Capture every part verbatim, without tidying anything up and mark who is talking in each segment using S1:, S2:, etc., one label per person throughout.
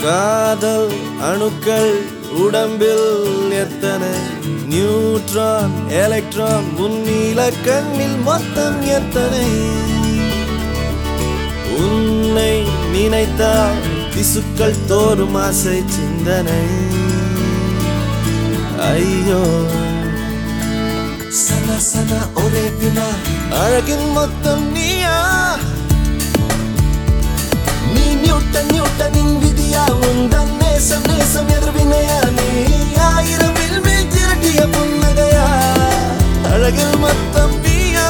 S1: காதல் அணுக்கள் உடம்பில் எத்தனை நியூட்ரான் எலக்ட்ரான் முன்னில கண்ணில் மொத்தம் எத்தனை உன்னை நினைத்தால் திசுக்கள் தோறும் ஆசை சிந்தனை ஐயோ சன சன ஒரே வினா அழகின் மொத்தம் நீயா நீ நியூட்டன் நியூட்டனின் விதியா உந்தன் நேசம் நேசம் எதிர்வினையா நீ ஆயிரம் வில்மில் திரட்டிய புன்னகையா அழகில் மொத்தம் நீயா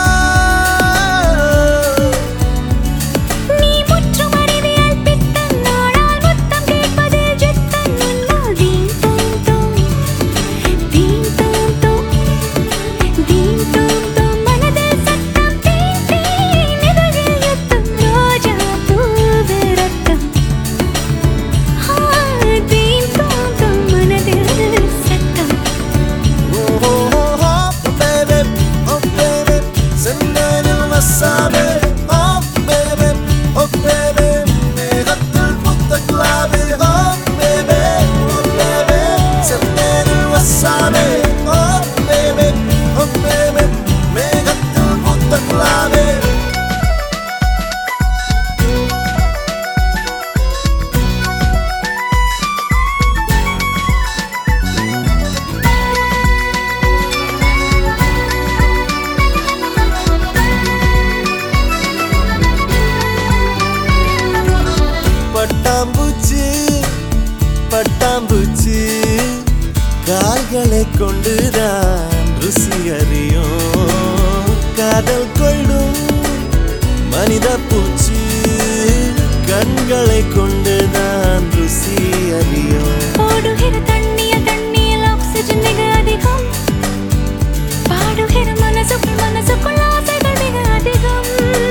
S1: பட்டாம்பூச்சி பட்டாம்பூச்சி கால்களை கொண்டுதான் ருசி அறியும் காதல் கொள்ளும் மனித பூச்சி கண்களை கொண்டுதான் ருசி அறியும்
S2: ஓடுகிற தண்ணியில் தண்ணியில் ஆக்சிஜன் மிக அதிகம் பாடுகிற மனசுக்குள் மனசுக்குள் ஆசைகள் மிக அதிகம்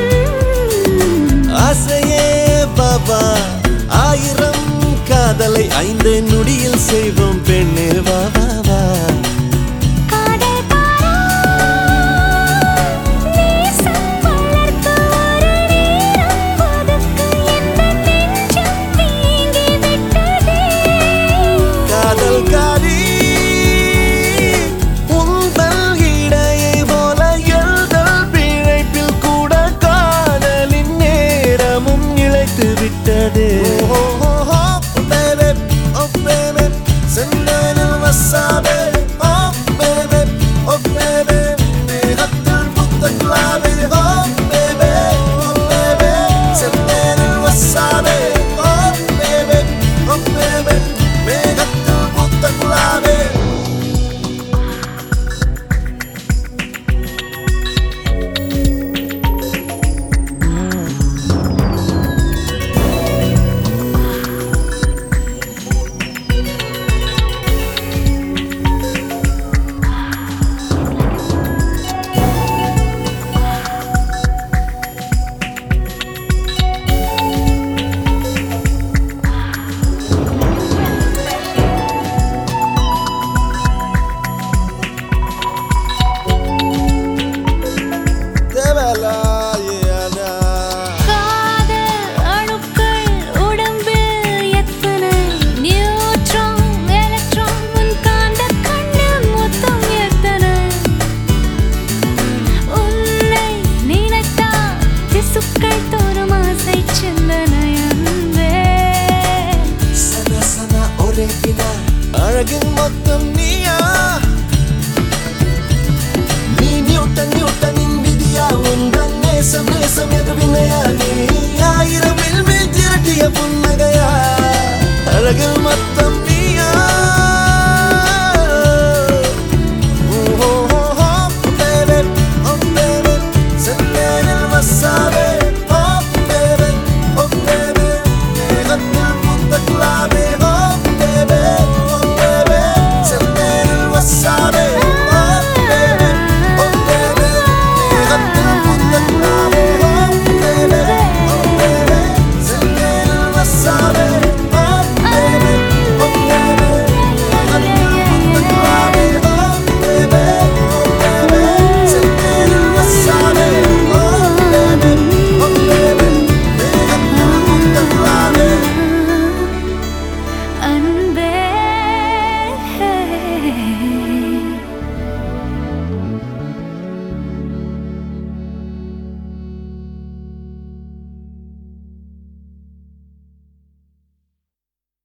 S1: ஆசையே பாபா ஆயிரம் காதலை ஐந்து நொடியில் செய்வோம் பெண்ணே வா வா வா காதல் காரி உந்தல் இடையை போல எழுதல் பிழைப்பில் கூட காதலின் நேரமும் இழைத்து விட்டதே அழகின் மொத்தம் நீயா நீ நியூட்டன் நியூட்டனின் விதியா உந்தன் நேசம் நேசம் எதிர்வினையா நீ ஆயிரம் வில்மில் திரட்டிய புன்னகையா அழகில் மொத்தம் நீயா Love